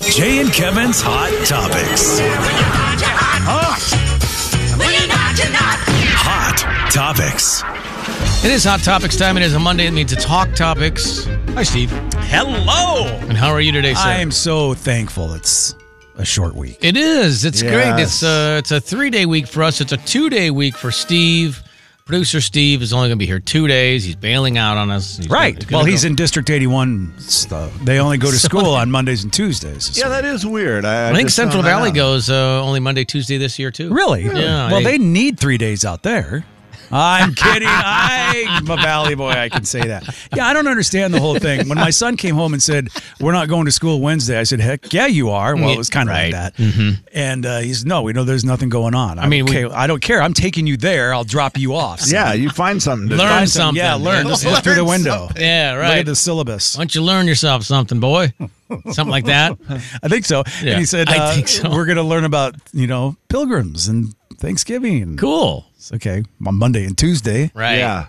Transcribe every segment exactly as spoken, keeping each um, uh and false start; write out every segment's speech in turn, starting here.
Jay and Kevin's Hot Topics. Hot Topics. It is Hot Topics time. It is a Monday. It means it's Hawk Topics. Hi, Steve. Hello. And how are you today, sir? I am so thankful it's a short week. It is. It's Yes. great. It's a, it's a three-day week for us. It's a two-day week for Steve. Producer Steve is only going to be here two days. He's bailing out on us. He's Right. gonna- gonna Well, he's go- in District eighty-one stuff. They only go to school on Mondays and Tuesdays. Yeah, that is weird. I, I think just Central found that Valley out. goes uh, only Monday, Tuesday this year, too. Really? Yeah. Well, they- they need three days out there. I'm kidding. I'm a Valley boy. I can say that. Yeah, I don't understand the whole thing. When my son came home and said, we're not going to school Wednesday, I said, heck, yeah, you are. Well, it was kind of Right. like that. Mm-hmm. And uh, he's, no, we know there's nothing going on. I mean, okay, we- I don't care. I'm taking you there. I'll drop you off. So Yeah, you find something to Learn do. find some- something. Yeah, learn. Just look through the window. Yeah, Look right. at the syllabus. Why don't you learn yourself something, boy? Something like that. I think so. Yeah, and he said, I uh, think so. we're going to learn about, you know, pilgrims and Thanksgiving. Cool. It's okay. On Monday and Tuesday. Right. Yeah.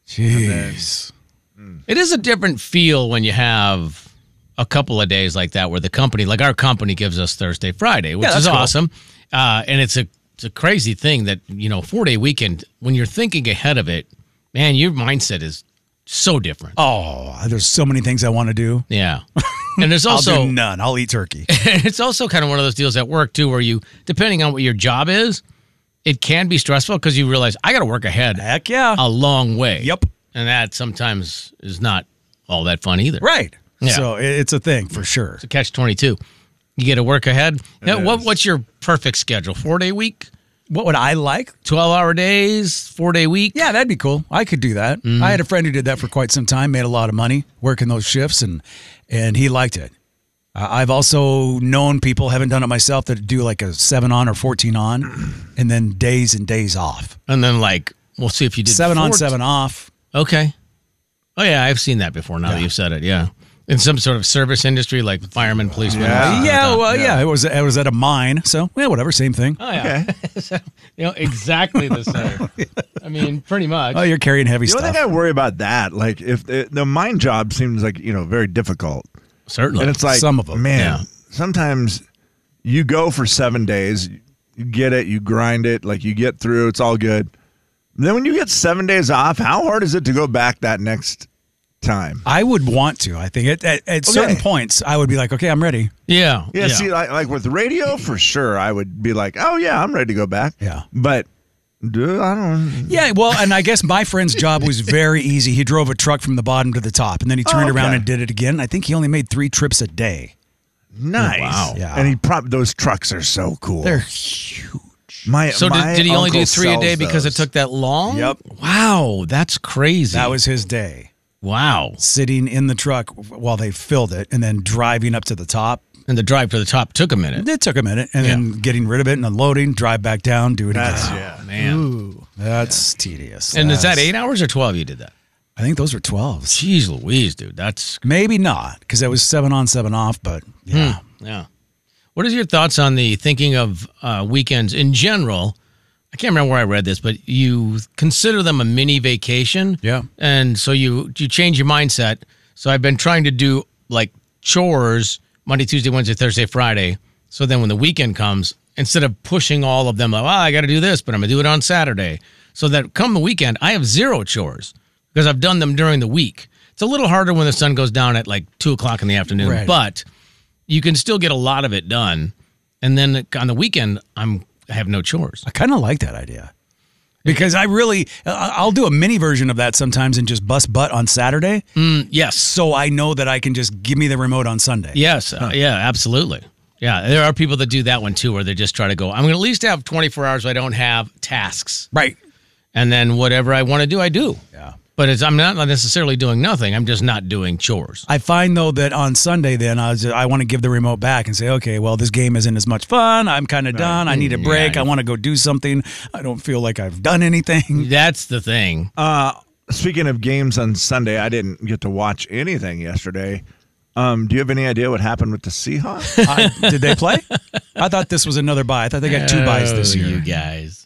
Jeez. It is a different feel when you have a couple of days like that where the company, like our company, gives us Thursday, Friday, which Yeah, that's is cool. awesome. Uh, and it's a it's a crazy thing that, you know, four day weekend, when you're thinking ahead of it, man, your mindset is so different. Oh, there's so many things I want to do. Yeah. And there's I'll also, do none. I'll eat turkey. it's also kind of one of those deals at work too, where you, depending on what your job is, it can be stressful because you realize I got to work ahead Heck yeah. a long way. Yep. And that sometimes is not all that fun either. Right. Yeah. So it- it's a thing for sure. It's a catch twenty-two. You get to work ahead. Yeah, what, is. what's your perfect schedule? Four day week? What would I like? twelve hour days? Four day week? Yeah, that'd be cool. I could do that. Mm-hmm. I had a friend who did that for quite some time, made a lot of money working those shifts, and and he liked it. Uh, I've also known people, haven't done it myself, that do like a seven on or fourteen on, and then days and days off. And then, like, we'll see if you did Seven on, four- seven off. Okay. Oh, yeah, I've seen that before now that you've said it. Yeah. In some sort of service industry, like firemen, policemen. Yeah. or something yeah, like that. well, yeah. it was it was at a mine, so yeah, whatever, same thing. Oh, yeah. So, you know, exactly the same. I mean, pretty much. Oh, you're carrying heavy The only stuff. thing I worry about that, like if the, the mine job seems like, you know, very difficult. Certainly. And it's like, Some of them, man, yeah. sometimes you go for seven days, you get it, you grind it, like you get through, it's all good. Then when you get seven days off, how hard is it to go back that next time? I would want to. I think at, at, at certain points, I would be like, okay, I'm ready. yeah. Yeah, see, like, like with radio, for sure, I would be like, oh, yeah, I'm ready to go back. Yeah. But, dude, I don't Yeah, well, and I guess my friend's job was very easy. He drove a truck from the bottom to the top, and then he turned Oh, okay. around and did it again. I think he only made three trips a day. Nice. wow. Yeah. And he prob- those trucks are so cool. They're huge. my, So my did, did he only do uncle three a day sells because those. it took that long? Yep. Wow, that's crazy. That was his day. wow. Sitting in the truck while they filled it, and then driving up to the top. And the drive to the top took a minute. It took a minute, and Yeah. then getting rid of it and unloading, drive back down, do it That's, again. yeah. Man. That's tedious. And is that That's- eight hours or twelve you did that? I think those were twelves. Jeez Louise, dude. That's, Maybe not, because it was seven on, seven off, but yeah. yeah. What is your thoughts on the thinking of uh, weekends in general? I can't remember where I read this, but you consider them a mini vacation. Yeah. And so you you change your mindset. So I've been trying to do like chores Monday, Tuesday, Wednesday, Thursday, Friday. So then when the weekend comes, instead of pushing all of them, like, oh, I got to do this, but I'm going to do it on Saturday. So that come the weekend, I have zero chores because I've done them during the week. It's a little harder when the sun goes down at like two o'clock in the afternoon, Right. but you can still get a lot of it done. And then on the weekend, I'm I have no chores. I kind of like that idea. Because I really, I- I'll do a mini version of that sometimes and just bust butt on Saturday. Mm, yes. So I know that I can just give me the remote on Sunday. Yes. Uh, yeah, absolutely. Yeah, there are people that do that one too, where they just try to go, I'm going to at least have twenty-four hours where I don't have tasks. Right. And then whatever I want to do, I do. Yeah. But it's, I'm not necessarily doing nothing. I'm just not doing chores. I find though that on Sunday, then I, was, I want to give the remote back and say, okay, well, this game isn't as much fun. I'm kind of done. I need a break. Yeah. I want to go do something. I don't feel like I've done anything. That's the thing. Uh, speaking of games on Sunday, I didn't get to watch anything yesterday. Um, do you have any idea what happened with the Seahawks? I, did they play? I thought this was another bye. I thought they got two byes this Oh, year. You guys.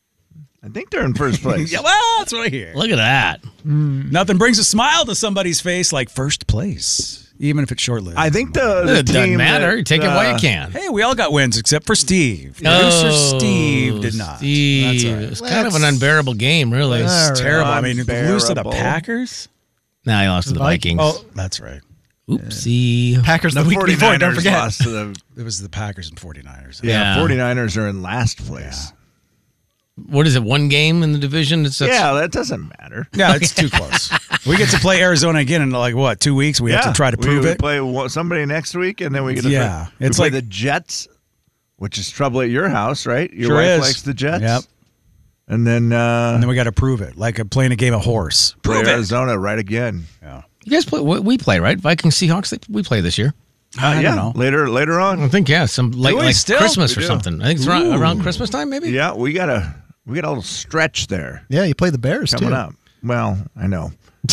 I think they're in first place. Yeah, well, that's what I hear. Look at that. Nothing brings a smile to somebody's face like first place. even if it's short-lived. I think the, the It doesn't team matter. that, You take it uh, while you can. Hey, we all got wins except for Steve. Producer Oh, Steve did not. Steve. That's all right. It's kind of an unbearable game, really. It's terrible. I mean, lose to the Unbearable. Packers? Now he lost to the Vikings. Oh, that's right. Oopsie. Packers The the week before, don't 49ers forget. lost to the It was the Packers and 49ers. yeah, Yeah. 49ers are in last place. What is it? One game in the division? It's that's- Yeah, that doesn't matter. Yeah, it's too close. We get to play Arizona again in like, what, two weeks? We have Yeah, to try to we- prove we it? play one- somebody next week, and then we get to Yeah, play, we it's play like- the Jets, which is trouble at your house, right? Your Sure wife is. likes the Jets. Yep. And then, uh, And then we got to prove it, like a, playing a game of horse. play Prove it. Arizona right again. Yeah. You guys play? We we play, right? Vikings, Seahawks. they- We play this year. I Uh, yeah, don't know. later later I on. think yeah, some like, we like still? Christmas We or do. something. I think it's around, around Christmas time, maybe. Yeah, we got a we got a little stretch there Yeah, you play the Bears coming too. up. Well, I know.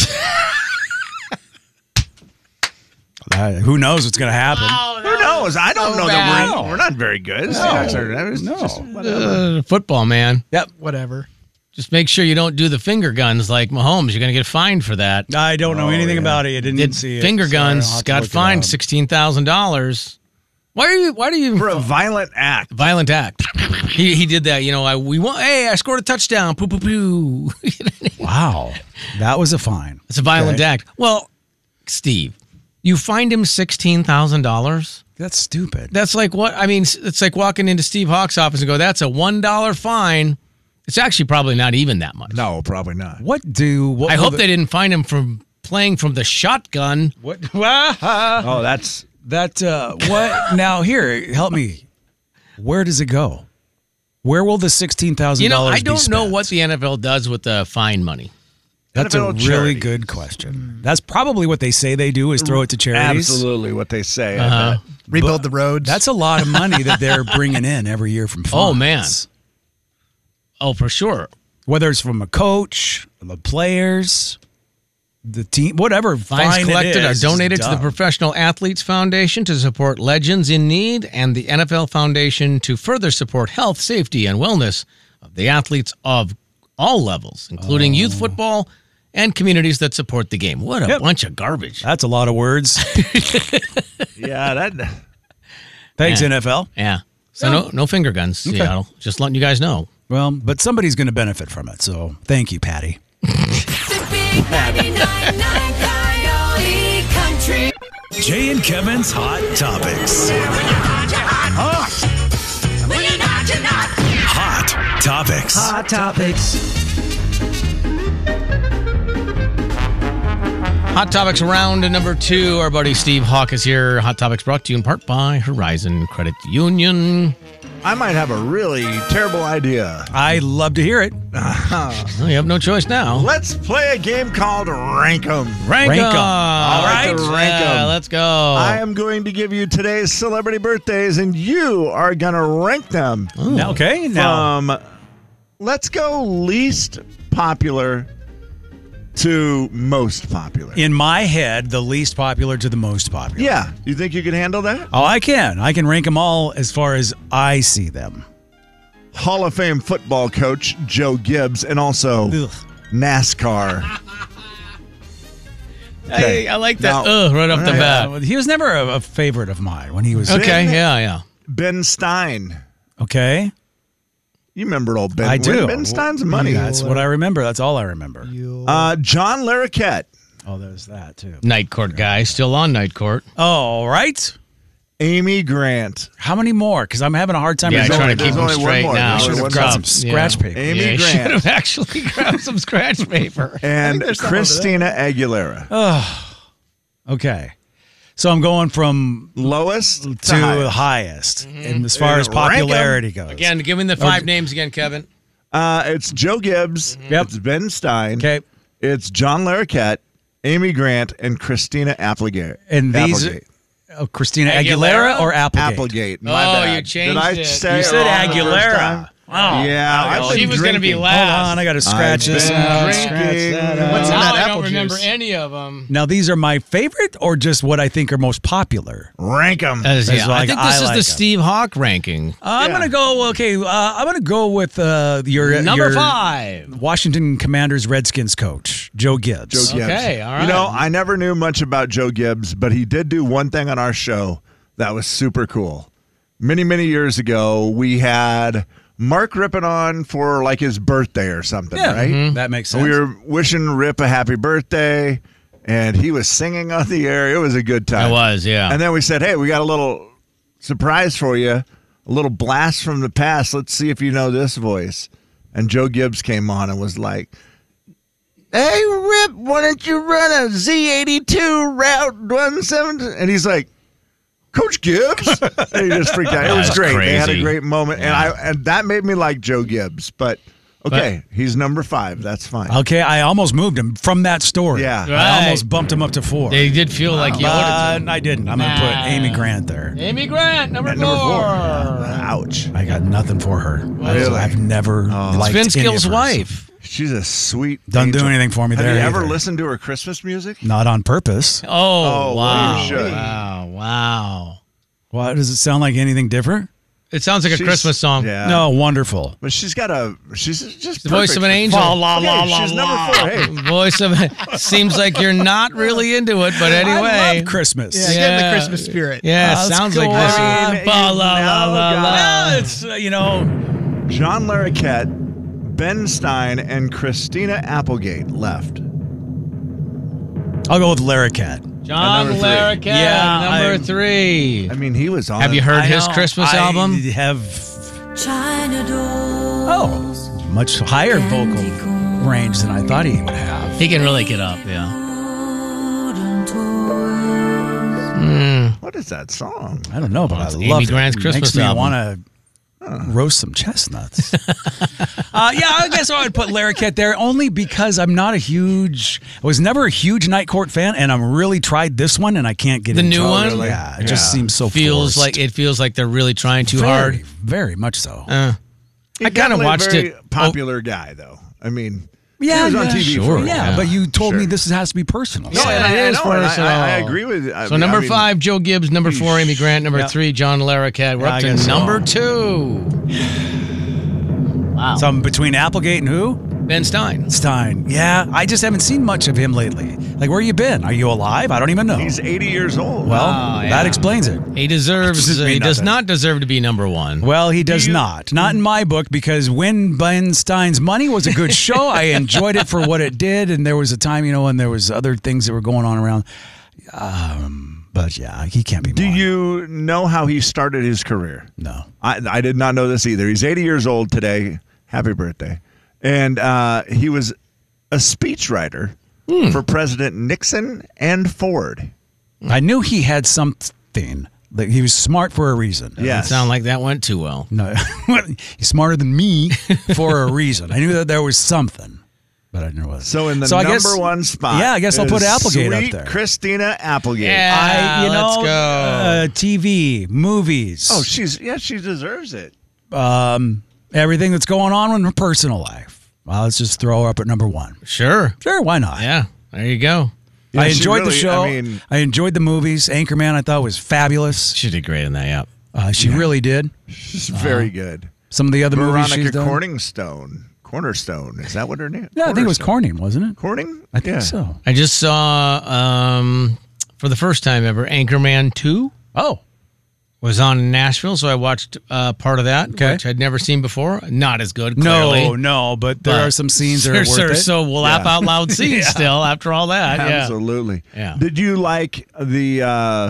Uh, who knows what's going to happen? Who knows? I don't so know bad. that we're we're not very good. Seahawks are- that was No. just whatever. Uh, football, man. Yep. Whatever. Just make sure you don't do the finger guns like Mahomes. You're going to get fined for that. I don't know anything yeah. about it. I didn't Did see it. finger so I'll guns, have to got look it fined up. sixteen thousand dollars. Why are you? Why do you? For a violent act. Violent act. He he did that. You know, I we want. Hey, I scored a touchdown. Poo poo poo. Wow. That was a fine. It's a violent Okay. act. Well, Steve, you fined him sixteen thousand dollars. That's stupid. That's like what? I mean, it's like walking into Steve Hawk's office and go, "That's a one dollar fine." It's actually probably not even that much. No, probably not. What do... What I will hope the- they didn't find him from playing from the shotgun. What? That, Oh, that's uh, what? Now, here, help me. Where does it go? Where will the sixteen thousand You know, dollars I don't be know spent? what the N F L does with the fine money. That's a N F L really charity. good question. That's probably what they say they do is throw it to charities. absolutely what they say. I Uh-huh. bet. Rebuild the roads. That's a lot of money that they're bringing in every year from funds. Oh, man. Oh, for sure. Whether it's from a coach, the players, the team, whatever Fines fine collected it are is, donated it's to the dumb. Professional Athletes Foundation to support legends in need and the N F L Foundation to further support health, safety, and wellness of the athletes of all levels, including youth football and communities that support the game. What a Yep. bunch of garbage. That's a lot of words. Yeah, that. Thanks, Yeah. N F L. Yeah. So no no finger guns, Seattle. Just letting you guys know. Well, but somebody's going to benefit from it. So thank you, Patty. The big ninety-nine point nine Coyote Country. Jay and Kevin's Hot Topics. Hot Topics. Hot Topics. Hot Topics round number two. Our buddy Steve Hawk is here. Hot Topics brought to you in part by Horizon Credit Union. I might have a really terrible idea. I love to hear it. Well, you have no choice now. Let's play a game called Rank 'em. Rank, Rank 'em. All I right. like to rank 'em. Yeah, let's go. I am going to give you today's celebrity birthdays, and you are going to rank them Now, okay. Now, from, let's go least popular to most popular. in my head, the least popular to the most popular. Yeah. You think you can handle that? Oh, I can. I can rank them all as far as I see them. Hall of Fame football coach Joe Gibbs, and also Ugh. NASCAR. Okay. I, I like that. Now- Ugh, right off the Yeah. bat. Uh, he was never a, a favorite of mine when he was Okay, Ben- yeah, yeah. Ben Stein. okay. You remember old Ben? I do. Ben Stein's money. That's what I remember. That's all I remember. Uh, John Larroquette. Oh, there's that too. Night court guy, still on night court. All right. Amy Grant. How many more? Because I'm having a hard time. Yeah, remembering. trying to keep there's him only one straight more. now. There's Should only have one grabbed more. some scratch paper. Amy yeah, Grant. should have actually grabbed some scratch paper. And there's some over Christina Aguilera. Okay. So I'm going from Lowest to, to highest. highest, and as far And as rank 'em. popularity goes. Again, give me the five names again, Kevin. Uh, it's Joe Gibbs. Yep. It's Ben Stein. Okay. It's John Larroquette, Amy Grant, and Christina Applegate. And these, Applegate. oh, Christina Aguilera? Aguilera, or Applegate? Applegate. My Oh, bad. you changed Did I it. say You it said wrong the first Aguilera. time? Oh, Yeah, I've been she was going to be drinking. last. Hold on, I got to scratch I've this been out. drinking. Scratch that out. What's in Now that I apple don't remember juice? any of them. Now, these are my favorite, or just what I think are most popular? Rank them. As, That's yeah, like- I think this I is like the 'em. Steve Hawk ranking. I'm Yeah. gonna go. Okay, uh, I'm gonna go with uh, your Number your five. Washington Commanders Redskins coach Joe Gibbs. Joe Gibbs. Okay, all right. You know, I never knew much about Joe Gibbs, but he did do one thing on our show that was super cool. Many, many years ago, we had Mark Rippon on for like his birthday or something, Yeah, right? mhm. That makes sense. We were wishing Rip a happy birthday, and he was singing on the air. It was a good time. It was, yeah. And then we said, hey, we got a little surprise for you, a little blast from the past. Let's see if you know this voice. And Joe Gibbs came on and was like, hey, Rip, why don't you run a Z eighty-two Route one seventy? And he's like, Coach Gibbs? And he just freaked out. It was That's great. They had a crazy. great moment. And I and that made me like Joe Gibbs. But, okay, he's number five. That's fine. Okay, I almost moved him from that story. Yeah. I Right. almost bumped him up to four. They did feel like you but owed it I didn't. I'm going to put Amy Grant there. to Amy Grant, number At four. number four. Ouch. I got nothing for her. Really? I've never liked Vince any of Gill's hers. wife. She's a sweet Doesn't do angel. anything for me Have there you ever either. listened to her Christmas music? Not on purpose. Oh, Oh, well, wow. you should. Wow, wow. Why does it sound like anything different? It sounds like a She's- Christmas song. Yeah. No, wonderful. But she's got a, she's just The voice perfect of an for- angel. Fa la la Okay, la she's la. number four. Hey, Voice of seems like you're not really into it, but anyway. I love Christmas. Yeah, get in the Christmas spirit. Yeah, Uh, let's sounds go like this. on. Fa la la la la. Well, it's, uh, you know, John Larroquette, Ben Stein, and Christina Applegate left. I'll go with Larroquette. John number three. Larroquette, Yeah, number I- three. I mean, he was on. Have you it. heard I his know. Christmas I album? have China doors. oh much higher vocal range than I thought he would have. He can really get up, yeah. Wooden toys. What is that song? I don't know, but I it's love Amy it. Grant's It Christmas makes me album. want to roast some chestnuts. uh, yeah, I guess I would put Larroquette there only because I'm not a huge, I was never a huge Night Court fan, and I'm really tried this one, and I can't get The into new it. one? Really. Yeah, it just Yeah. seems so Feels forced. like it feels like they're really trying too very, hard. very much so. Uh, He's I kind of definitely a watched very it. Popular guy, though. I mean, yeah, he was on yeah, T V sure. for a while. yeah, Yeah. but you told me Sure. this has to be personal. No, So- and I, it I is know, and I, personal. I, I agree with you. I So mean- number I mean, five, Joe Gibbs. Number four, Amy Grant. Number Yeah. three, John Larroquette. We're Yeah, up I to guess so. number two. Wow. So I'm between Applegate and who? Ben Stein. Stein. Yeah, I just haven't seen much of him lately. Like, where you been? Are you alive? I don't even know. He's eighty years old. well, Oh, yeah. that explains it. He deserves. Doesn't mean he does nothing. not deserve to be number one. Well, he does you- not. Not in my book, because When Ben Stein's Money was a good show. I enjoyed it for what it did, and there was a time, you know, when there was other things that were going on around. Um, but yeah, he can't be. Do mine. you know how he started his career? No. I, I did not know this either. He's eighty years old today. Happy birthday. And uh, he was a speechwriter for President Nixon and Ford. I knew he had something. Like, he was smart for a reason. Yeah. Doesn't sound like that went too well. No, he's smarter than me for a reason. I knew that there was something, but I didn't know what. So in the So I number guess- one spot, yeah, I guess I'll is put Applegate up sweet there. Christina Applegate. Yeah. I, you let's know, go. Uh, T V, movies. Oh, she's yeah, she deserves it. um, everything that's going on in her personal life. Well, let's just throw her up at number one. Sure. Sure, why not? Yeah. There you go. I Yeah, she enjoyed the really- show. I I, mean- enjoyed the movies. Anchorman, I thought was fabulous. She did great in that. Yeah. Uh, she really did. She's very good. Some of the other movies Veronica she's done. Corningstone. Cornerstone. Is that what her name? Yeah, I think it was Cornerstone. Corning, wasn't it? Corning? I think Yeah. so. I just saw um, for the first time ever Anchorman two Oh, was on in Nashville, so I watched uh, part of that, Okay. which I'd never seen before. Not as good, no, clearly. no, but there But are some scenes that are there- worth it. So we'll laugh Yeah. out loud scenes still after all that. Yeah. Absolutely. Yeah. Did you like the uh,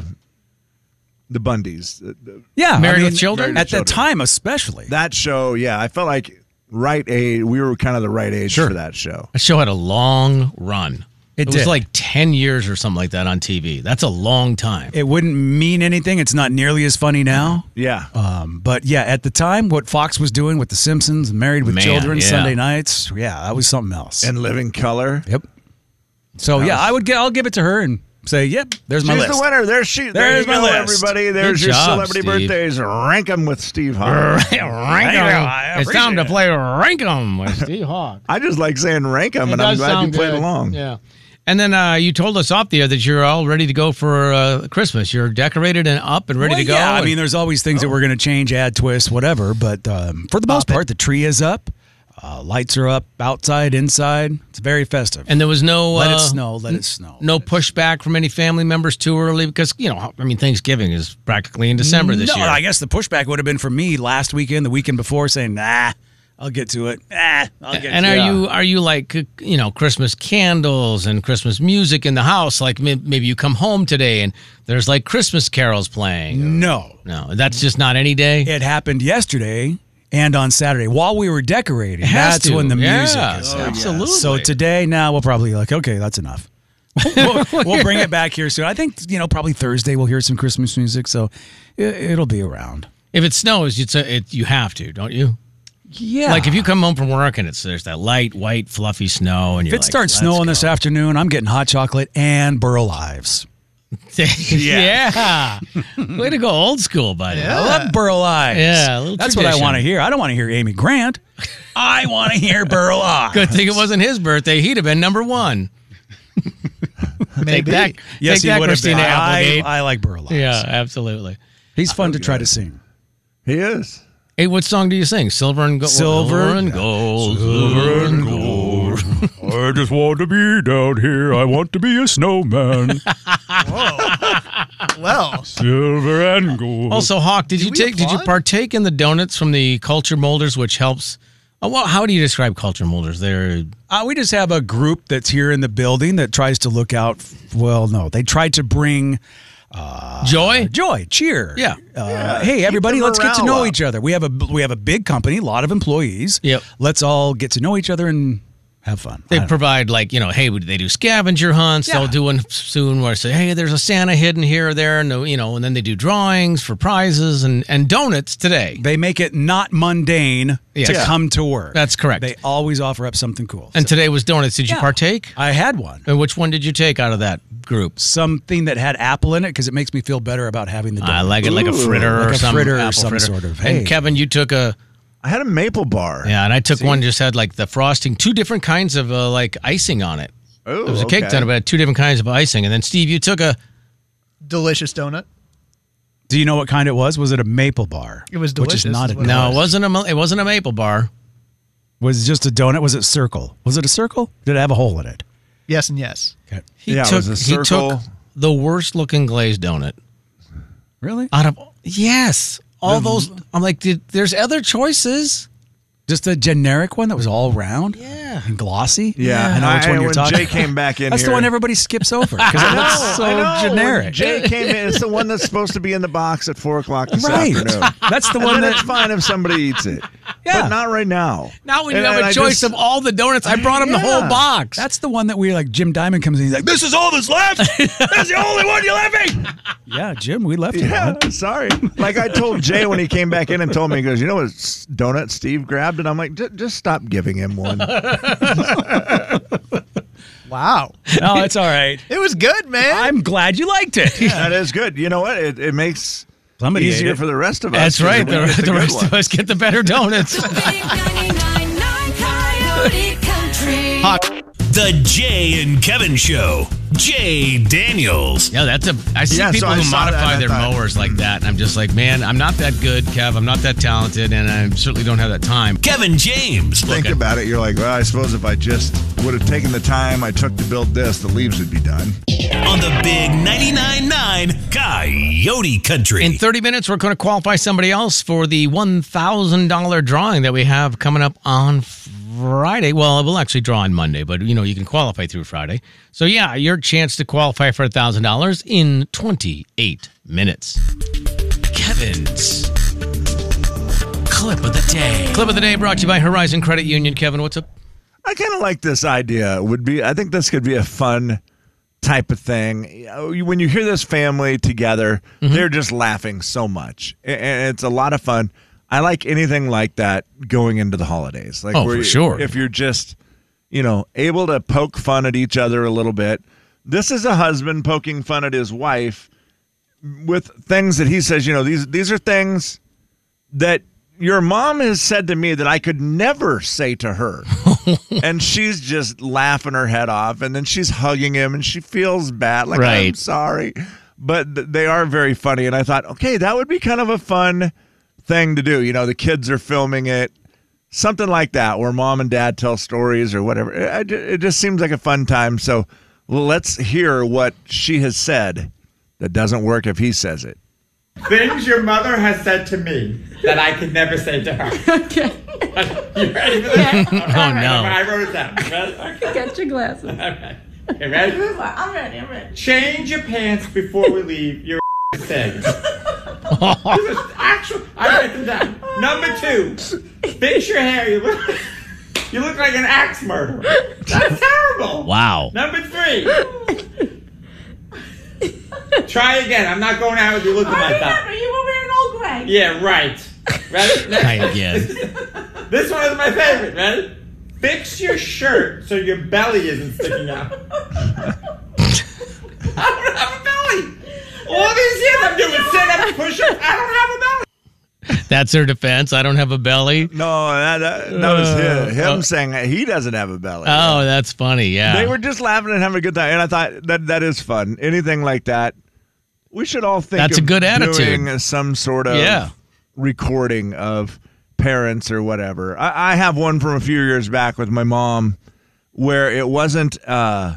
the Bundys? The- the- Yeah, Married I with mean, Children? at the Children. time, especially. That show, yeah, I felt like right age. We were kind of the right age Sure. for that show. That show had a long run. It was did. like ten years or something like that on T V. That's a long time. It wouldn't mean anything. It's not nearly as funny now. Yeah. Um, but yeah, at the time, what Fox was doing with The Simpsons, and Married with Man, Children, yeah. Sunday nights, yeah, that was something else. and Living Color. yep. So yeah, I would get. I'll give it to her and say, yep, there's my She's list. the winner. There's she. There There's you my go, list. everybody. There's Good your job, celebrity Steve. birthdays. Rank them with Steve Hawk. Rank 'em. It's time to play Rank 'em with Steve Hawk. I just like saying rank them, It and I'm does glad you sound played good. along. Yeah. And then uh, you told us off the air that you're all ready to go for uh, Christmas. You're decorated and up and ready Well, to go. Yeah, I and- mean, there's always things that we're going to change, add twists, whatever. But um, for the most part, the tree is up. Uh, lights are up outside, inside. It's very festive. And there was no let uh, it snow. Let it snow. No pushback from any family members too early because you know I mean Thanksgiving is practically in December this no, year. I guess the pushback would have been from me last weekend, the weekend before, saying, "Nah, I'll get to it. Nah, I'll get and to are it." you are you like uh, you know Christmas candles and Christmas music in the house? Like may- maybe you come home today and there's like Christmas carols playing. No, No, that's just not any day. it happened yesterday and on Saturday while we were decorating. It has That's to. when the Yeah. music is. Oh, out. absolutely. So today, now we'll probably be like, okay, that's enough. we'll, we'll bring it back here soon. I think you know probably Thursday we'll hear some Christmas music, so it, it'll be around. If it snows, it's a, it you have to, don't you? Yeah, Like if you come home from work and it's there's that light, white, fluffy snow, and if you're it like, starts "Let's snowing go." this afternoon, I'm getting hot chocolate and Burl Ives. yeah. Way to go, old school, buddy. I love Burl Ives. Yeah, a little that's what I tradition. want to hear. I don't want to hear Amy Grant. I want to hear Burl Ives. Good thing it wasn't his birthday. He'd have been number one. Take Maybe. that, Yes, take he that, would have Christina been. Applegate. I, I like Burl Ives. yeah, absolutely. He's fun to try to sing. He is. Hey, what song do you sing? Silver and gold. Silver and gold. Silver and gold. I just want to be down here. I want to be a snowman. Well, Silver and gold. Also, Hawk, did, you we take? Did you applaud? partake in the donuts from the culture molders, which helps? Oh, well, how do you describe culture molders? They're Uh, we just have a group that's here in the building that tries to look out. f- Well, no, they tried to bring joy. joy, cheer. Yeah. Uh, hey, everybody, the let's get to morale know up. each other. We have a we have a big company, a lot of employees. Yep. Let's all get to know each other and have fun. They I don't- provide like you know, hey, they do scavenger hunts. Yeah. They'll do one soon where I say, hey, there's a Santa hidden here or there, and the- you know, and then they do drawings for prizes and and donuts today. They make it not mundane Yes. to Yeah. come to work. That's correct. They always offer up something cool. And So- today was donuts. Did you Yeah. partake? I had one. And which one did you take out of that group? Something that had apple in it because it makes me feel better about having the donut. I like it like a Ooh, fritter like or a some fritter or apple some fritter. sort of, hey. And Kevin, you took a I had a maple bar. yeah, and I took one just had like the frosting, two different kinds of uh, like icing on it. Oh, There was a cake okay. donut, but it had two different kinds of icing. And then Steve, you took a delicious donut. Do you know what kind it was? Was it a maple bar? It was Which is delicious, not is a what it no, was. it wasn't a ma- it wasn't a maple bar. Was it just a donut? Was it circle? Was it a circle? Did it have a hole in it? Yes and yes. Okay. He Yeah, it took was a he took circle. the worst looking glazed donut Really? out of yes. All those I'm like, did, there's other choices. Just a generic one that was all round? Yeah. And glossy? Yeah, I know which I- one you're when talking Jay came back in That's here. the one everybody skips over because it looks so I know, when generic. Jay came in. It's the one that's supposed to be in the box at four o'clock this Right. afternoon. That's the And one then that it's fine if somebody eats it. Yeah. But not right now. Now when you And- have and a I choice just- of all the donuts, I brought him the whole Yeah. box. That's the one that we like. Jim Diamond comes in. He's like, "This is all that's left. That's the only one you left me." Yeah, Jim, we left you Yeah, one. sorry. Like I told Jay when he came back in and told me, he goes, you know what s- donut Steve grabbed? And I'm like, "J- just stop giving him one. Wow. No, it's all right. It was good, man. I'm glad you liked it. That is good. You know what? It, it makes Somebody ate easier it. for the rest of us. That's right. because we The, get the good rest of ones. us get the better donuts. Big ninety-nine point nine Coyote Country. The Jay and Kevin Show. Jay Daniels. Yeah, that's a. I see Yeah, so people I who saw that modify and I their thought- mowers like that, and I'm just like, man, I'm not that good, Kev. I'm not that talented, and I certainly don't have that time. Kevin James. Think Look, about it. You're like, well, I suppose if I just would have taken the time I took to build this, the leaves would be done. On the big ninety-nine point nine Coyote Country. In thirty minutes, we're going to qualify somebody else for the one thousand dollars drawing that we have coming up on Friday. Well, we'll actually draw on Monday, but you know you can qualify through Friday. So yeah, your chance to qualify for one thousand dollars in twenty-eight minutes. Kevin's clip of the day. Clip of the day brought to you by Horizon Credit Union. Kevin, what's up? I kind of like this idea. Would be. I think this could be a fun type of thing. You know, when you hear this family together, Mm-hmm. they're just laughing so much, A- and it's a lot of fun. I like anything like that going into the holidays. Like Oh, where for you- sure. If you're just, you know, able to poke fun at each other a little bit. This is a husband poking fun at his wife with things that he says, you know, these these are things that your mom has said to me that I could never say to her. And she's just laughing her head off, and then she's hugging him, and she feels bad. Like, I'm Right. sorry. But th- they are very funny. And I thought, okay, that would be kind of a fun thing to do. You know, the kids are filming it. something like that, where mom and dad tell stories or whatever. It, it just seems like a fun time. So let's hear what she has said that doesn't work if he says it. Things your mother has said to me that I could never say to her. Okay. You ready for this? Okay. Oh, no. I wrote it down. You ready? Okay. Get your glasses. All right. You ready for this? I'm ready. I'm ready. Change your pants before we leave. You're a thing. This is actual. I write them down. Number two, fix your hair. You look, you look like an axe murderer. That's terrible. Wow. Number three. Try again. I'm not going out with you looking like that. You were wearing all gray. Yeah, right. Ready? Try again. This one is my favorite. Ready? Fix your shirt so your belly isn't sticking out. I don't have a belly. All these years I'm doing sit-ups, push-ups. I don't have a belly. That's her defense. I don't have a belly. No, that, that, that was him, him Uh, saying that he doesn't have a belly. Oh, that's funny. Yeah. They were just laughing and having a good time, and I thought that that is fun. Anything like that, we should all think That's of a good attitude. doing some sort of Yeah. recording of parents or whatever. I, I have one from a few years back with my mom where it wasn't, uh,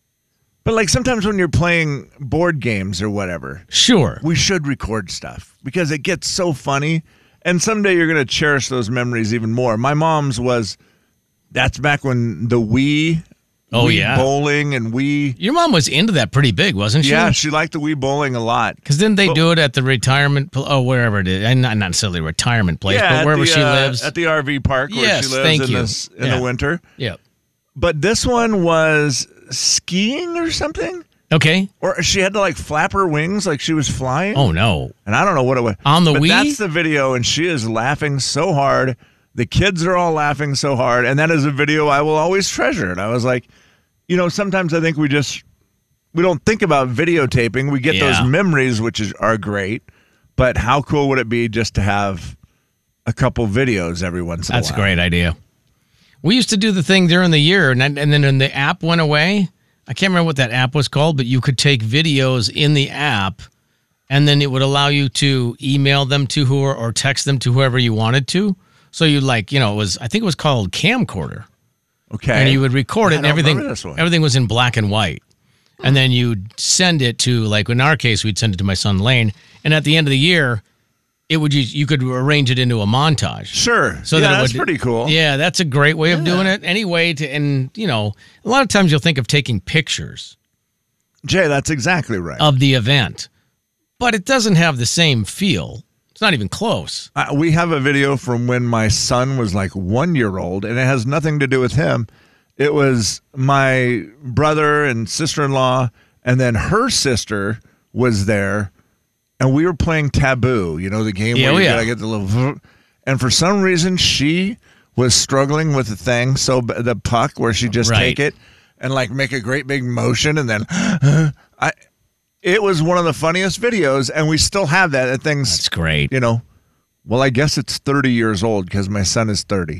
but like sometimes when you're playing board games or whatever, Sure. we should record stuff because it gets so funny. And someday you're going to cherish those memories even more. My mom's was, that's back when the Wii, Oh, Wii yeah. bowling and Wii. Your mom was into that pretty big, wasn't she? Yeah, she liked the Wii bowling a lot. Because didn't they But- do it at the retirement, pl- oh, wherever it is. And not not necessarily a retirement place, yeah, but at wherever the, she uh, lives. At the R V park where Yes, she lives thank in, you. This, in Yeah. the winter. Yeah. But this one was skiing or something. Okay. Or she had to like flap her wings like she was flying. Oh, no. And I don't know what it was. On the but Wii? That's the video, and she is laughing so hard. The kids are all laughing so hard, and that is a video I will always treasure. And I was like, you know, sometimes I think we just we don't think about videotaping. We get Yeah. those memories, which is are great, but how cool would it be just to have a couple videos every once in That's a a while? great idea. We used to do the thing during the year, and, then- and then when the app went away, I can't remember what that app was called, but you could take videos in the app, and then it would allow you to email them to who or text them to whoever you wanted to. So you like, you know, it was I think it was called Camcorder. Okay, And you would record it, I and don't everything remember this one. everything was in black and white. And then you'd send it to, like in our case, we'd send it to my son Lane. And at the end of the year, it would use, you could arrange it into a montage. Sure. So yeah, that it that's would, pretty cool. Yeah, that's a great way of doing it. Any way to, and you know, a lot of times you'll think of taking pictures Jay, that's exactly right. of the event, but it doesn't have the same feel. It's not even close. Uh, we have a video from when my son was like one year old, and it has nothing to do with him. It was my brother and sister-in-law, and then her sister was there, and we were playing Taboo, you know, the game Yeah, where oh, you yeah. gotta get the little... And for some reason, she was struggling with the thing, so b- the puck, where she just Right. take it and like make a great big motion, and then... I. It was one of the funniest videos, and we still have that. That thing's... That's great. You know, well, I guess it's thirty years old because my son is thirty.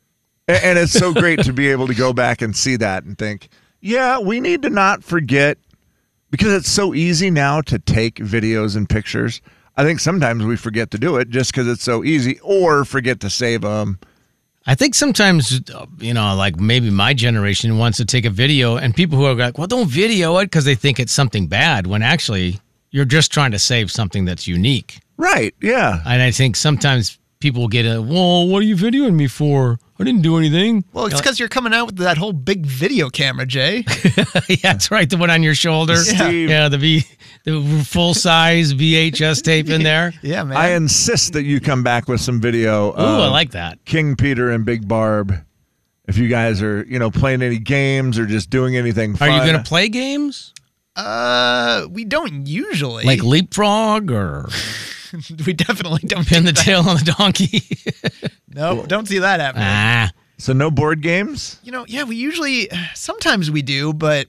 A- And it's so great to be able to go back and see that and think, yeah, we need to not forget, because it's so easy now to take videos and pictures. I think sometimes we forget to do it just because it's so easy, or forget to save them. I think sometimes, uh, you know, like maybe my generation wants to take a video, and people who are like, well, don't video it because they think it's something bad, when actually you're just trying to save something that's unique. Right, yeah. And I think sometimes people will get a, well, what are you videoing me for? I didn't do anything. Well, it's because you're coming out with that whole big video camera, Jay. Yeah, that's right. The one on your shoulder. Steve. Yeah, the V, the full size V H S tape in there. Yeah, man. I insist that you come back with some video Ooh, of I like that. King Peter and Big Barb. If you guys are, you know, playing any games or just doing anything Are fun. you going to play games uh, we don't usually. like Leapfrog or we definitely don't Pin do the that. Tail on the Donkey? No, don't see that happening. ah, So no board games? You know, yeah, we usually, sometimes we do, but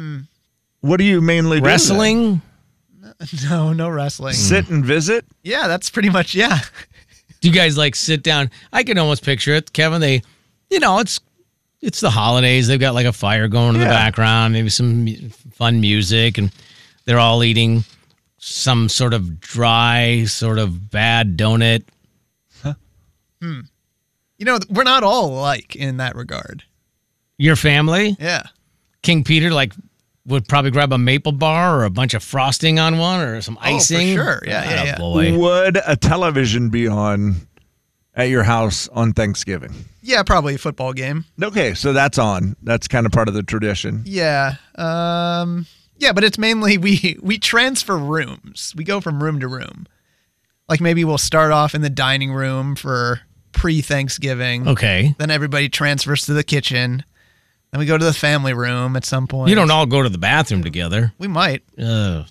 What do you mainly do? wrestling. no, no wrestling. then? Sit and visit? Yeah, that's pretty much, yeah. Do you guys like sit down? I can almost picture it, Kevin. They, you know, it's it's the holidays. They've got like a fire going in the Yeah. background, maybe some mu- fun music, and they're all eating some sort of dry, sort of bad donut. You know, we're not all alike in that regard. Your family, Yeah. King Peter, like would probably grab a maple bar or a bunch of frosting on one or some icing. Oh, for sure. Yeah, yeah, yeah. Boy. Would a television be on at your house on Thanksgiving? Yeah, probably a football game. Okay, so that's on. That's kind of part of the tradition. Yeah. Um, yeah, but it's mainly we we transfer rooms. We go from room to room. Like maybe we'll start off in the dining room for pre-Thanksgiving. Okay. Then everybody transfers to the kitchen. Then we go to the family room at some point. You don't all go to the bathroom together. We might. Ugh.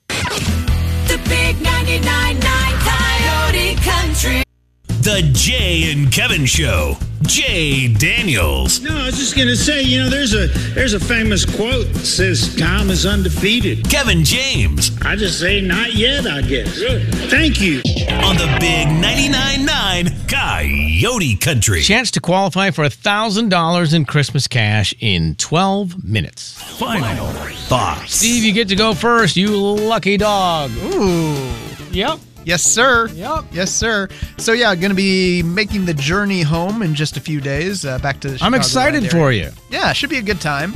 The big ninety-nine point nine Coyote Country. The Jay and Kevin Show. Jay Daniels. No, I was just gonna say, you know, there's a there's a famous quote that says Tom is undefeated. Kevin James. I just say not yet, I guess. Thank you. On the big ninety-nine point nine Coyote Country. Chance to qualify for one thousand dollars in Christmas cash in twelve minutes. Final thoughts. Steve, you get to go first. You lucky dog. Ooh. Yep. Yes, sir. Yep. Yes, sir. So yeah, going to be making the journey home in just a few days. Uh, back to the I'm Chicagoland excited area. for you. Yeah, should be a good time.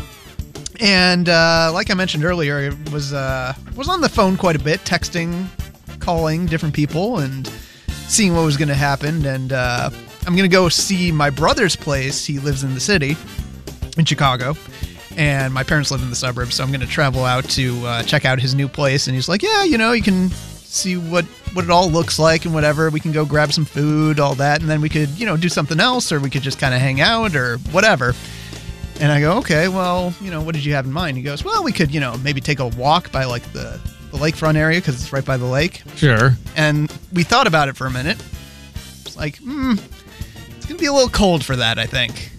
And uh, like I mentioned earlier, it was uh, was on the phone quite a bit, texting, calling different people, and seeing what was going to happen. And uh, I'm going to go see my brother's place. He lives in the city, in Chicago, and my parents live in the suburbs. So I'm going to travel out to uh, check out his new place. And he's like, "Yeah, you know, you can see what what it all looks like and whatever. We can go grab some food, all that, and then we could, you know, do something else, or we could just kind of hang out or whatever." And I go, "Okay, well, you know, what did you have in mind?" He goes, "Well, we could, you know, maybe take a walk by like the, the lakefront area because it's right by the lake." Sure. And we thought about it for a minute. It's like, hmm, it's going to be a little cold for that, I think.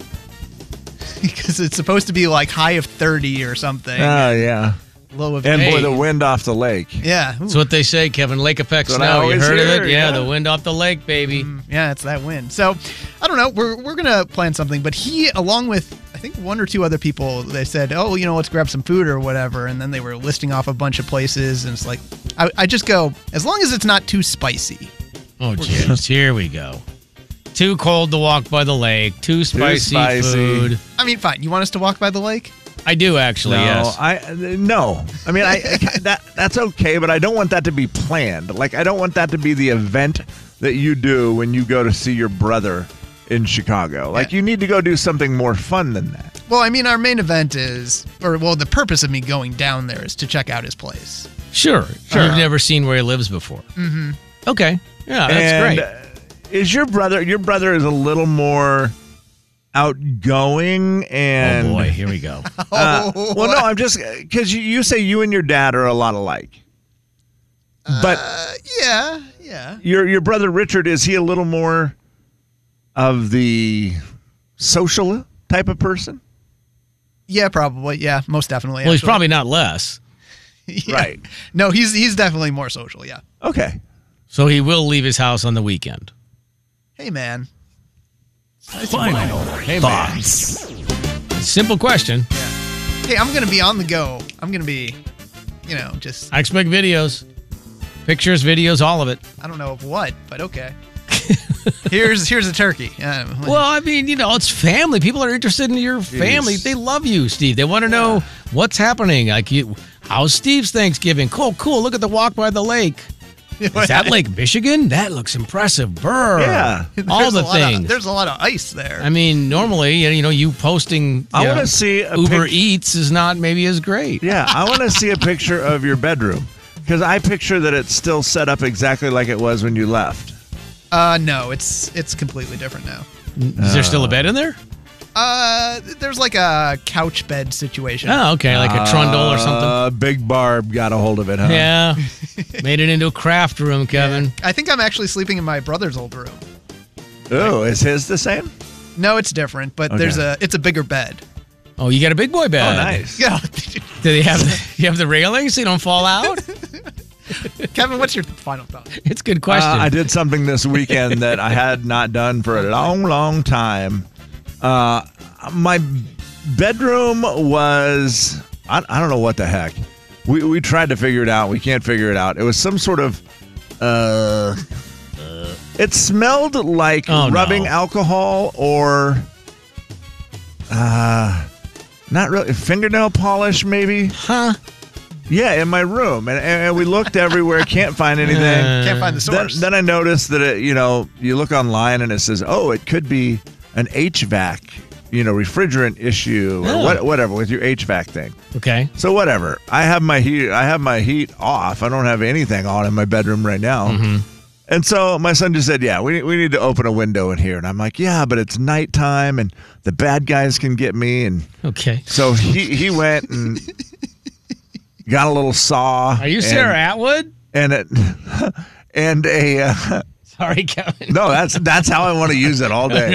Because it's supposed to be like high of thirty or something. Oh, yeah. Low of And eight. boy, the wind off the lake. Yeah. Ooh. That's what they say, Kevin. Lake effect That's what I snow. You always heard of hear, it? Yeah, yeah. the wind off the lake, baby. Yeah, it's that wind. So, I don't know. We're we're gonna plan something, but he, along with I think one or two other people, they said, "Oh, you know, let's grab some food or whatever." And then they were listing off a bunch of places, and it's like, I, I just go as long as it's not too spicy. Oh, jeez. Here we go. Too cold to walk by the lake. Too spicy, spicy. food. I mean, fine. You want us to walk by the lake? I do actually. No, Yes. I no. I mean, I, I that that's okay, but I don't want that to be planned. Like, I don't want that to be the event that you do when you go to see your brother in Chicago. Like, Yeah. you need to go do something more fun than that. Well, I mean, our main event is, or well, the purpose of me going down there is to check out his place. Sure. Sure. You've never seen where he lives before. Mm-hmm. Okay. Yeah, that's and great. uh, Is your brother? Your brother is a little more outgoing and. Oh boy, here we go. Uh, well, no, I'm just because you, you say you and your dad are a lot alike, but Uh, yeah, yeah. your your brother Richard, is he a little more of the social type of person? Yeah, probably. Yeah, most definitely. Well, he's actually. probably not less. Yeah. Right. No, he's he's definitely more social. Yeah. Okay. So he will leave his house on the weekend. Hey, man. Final thoughts. Simple question. Hey, I'm gonna be on the go. I'm gonna be, you know, just I expect videos, pictures, videos, all of it. I don't know of what, but okay. here's here's a turkey. Uh, Well, I mean, you know, it's family. People are interested in your family. Jeez. They love you, Steve. They want to know what's happening. Like, you, how's Steve's Thanksgiving? Cool, cool. Look at the walk by the lake. Is that Lake Michigan? That looks impressive. Brr. Yeah. All there's the a lot of- things. there's a lot of ice there. I mean, normally, you know, you posting I you want know, to see a Uber pic- Eats is not maybe as great. Yeah, I want to see a picture of your bedroom because I picture that it's still set up exactly like it was when you left. uh, no, it's it's completely different now. Is there still a bed in there? Uh, there's like a couch bed situation. Oh, okay, like a trundle or something. Uh, Big Barb got a hold of it, huh? Yeah, made it into a craft room, Kevin. I think I'm actually sleeping in my brother's old room. Oh, is his the same? No, it's different, but there's Okay. a it's a bigger bed. Oh, you got a big boy bed. Oh, nice. Yeah. Do they have the, you have the railings so you don't fall out? Kevin, what's your final thought? It's a good question. Uh, I did something this weekend that I had not done for a long, long time. Uh, my bedroom was, I, I don't know what the heck. We we tried to figure it out. We can't figure it out. It was some sort of, uh, It smelled like Oh, rubbing no. alcohol or, uh, not really fingernail polish, maybe. Huh? Yeah, in my room, and, and we looked everywhere, can't find anything. Uh, Can't find the Then, source. then I noticed that it, you know, you look online and it says, oh, it could be an H V A C, you know, refrigerant issue or Oh. what, whatever with your H V A C thing. Okay. So whatever. I have my heat. I have my heat off. I don't have anything on in my bedroom right now. Mm-hmm. And so my son just said, "Yeah, we we need to open a window in here." And I'm like, "Yeah, but it's nighttime and the bad guys can get me." And Okay. so he he went and got a little saw. Are you and, Sarah Atwood? And it and a. Uh, Sorry, Kevin. No, that's that's how I want to use it all day.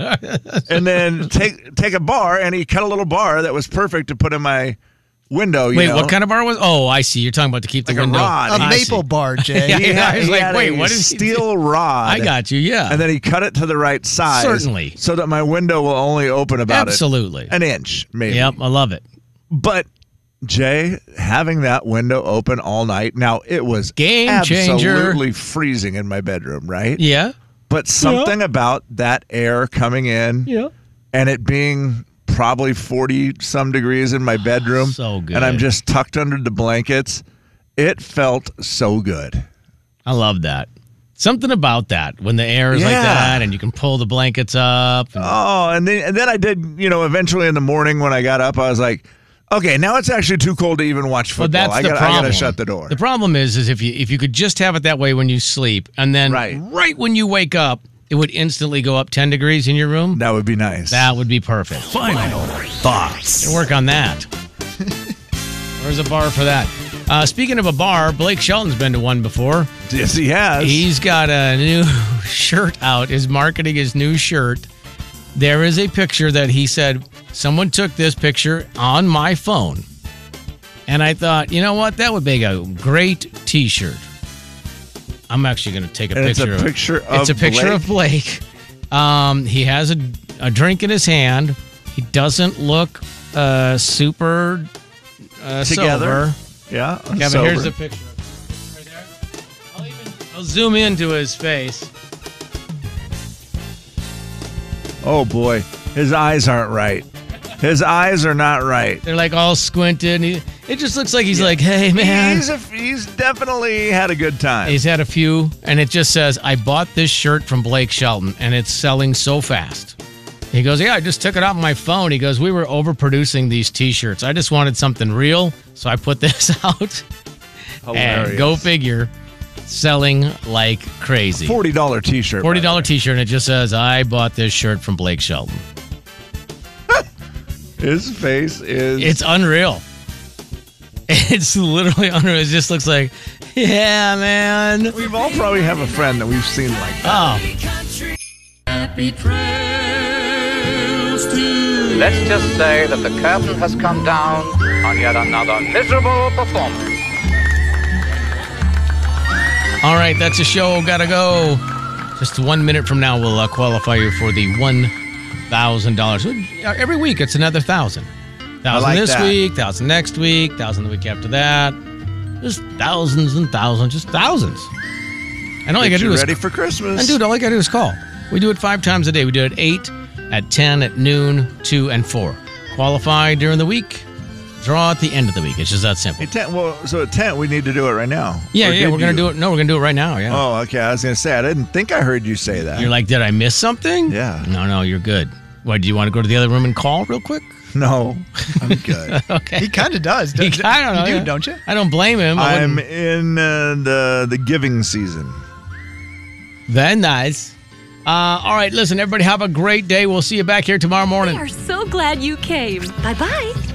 And then take take a bar, and he cut a little bar that was perfect to put in my window. You Wait, know? what kind of bar was? Oh, I see. You're talking about to keep the Like a window. rod. A I maple see. bar, Jay. Yeah, He yeah, had- I was he like, had wait, a what is he steel rod? I got you. Yeah. And then he cut it to the right size, Certainly. so that my window will only open about Absolutely. it, an inch, maybe. Yep, I love it. But Jay, having that window open all night, now it was Game changer. absolutely freezing in my bedroom, right? Yeah. But something about that air coming in, Yeah. and it being probably forty some degrees in my bedroom, So good. and I'm just tucked under the blankets. It felt so good. I love that. Something about that when the air is like Yeah. that and you can pull the blankets up. And, Oh, and then and then I did, you know, eventually in the morning when I got up, I was like, okay, now it's actually too cold to even watch Well, football. that's I the gotta, problem. I gotta shut the door. The problem is, is if you if you could just have it that way when you sleep, and then Right. right when you wake up, it would instantly go up ten degrees in your room. That would be nice. That would be perfect. Final thoughts. Work on that. Where's a bar for that? Uh, speaking of a bar, Blake Shelton's been to one before. Yes, he has. He's got a new shirt out. Is marketing his new shirt. There is a picture that he said, someone took this picture on my phone. And I thought, you know what? That would make a great T-shirt. I'm actually going to take a And it's picture. a of picture it. It's a of picture Blake? of Blake. Um, he has a, a drink in his hand. He doesn't look uh, super uh, Together. sober. Yeah. I'm Kevin, sober. here's the picture. Right there. I'll even I'll zoom into his face. Oh boy, his eyes aren't right. His eyes are not right. They're like all squinted. And he, it just looks like he's like, hey, man. He's a, he's definitely had a good time. He's had a few, and it just says, I bought this shirt from Blake Shelton, and it's selling so fast. He goes, yeah, I just took it off my phone. He goes, we were overproducing these T-shirts. I just wanted something real, so I put this out. Hilarious. And go figure, selling like crazy. forty dollars T-shirt. forty by the dollars way. T-shirt, and it just says, I bought this shirt from Blake Shelton. His face is. It's unreal. It's literally unreal. It just looks like, yeah, man. We've all probably have a friend that we've seen like that. Oh, Let's just say that the curtain has come down on yet another miserable performance. all right. That's a show. Gotta go. Just one minute from now, we'll uh, qualify you for the one thousand dollars. Every week, it's another thousand. Thousand like this that. week, thousand next week, thousand the week after that. Just thousands and thousands, just thousands. And all you Get gotta you do is ready for Christmas. And dude, all I gotta do is call. We do it five times a day. We do it at eight, at ten, at noon, two, and four. Qualify during the week, draw at the end of the week. It's just that simple. Hey, ten, well, so at ten, we need to do it right now. Yeah, Or yeah, did we're gonna you? do it. No, we're gonna do it right now. Yeah. Oh, okay. I was gonna say I didn't think I heard you say that. You're like, did I miss something? Yeah. No, no, you're good. What? Do you want to go to the other room and call real quick? No, I'm good. Okay. He kind of does. He- Don't, I don't know. You do, yeah. don't you? I don't blame him. I I'm wouldn't- in uh, the the giving season. Very nice. Uh, all right, listen, everybody, have a great day. We'll see you back here tomorrow morning. We are so glad you came. Bye bye.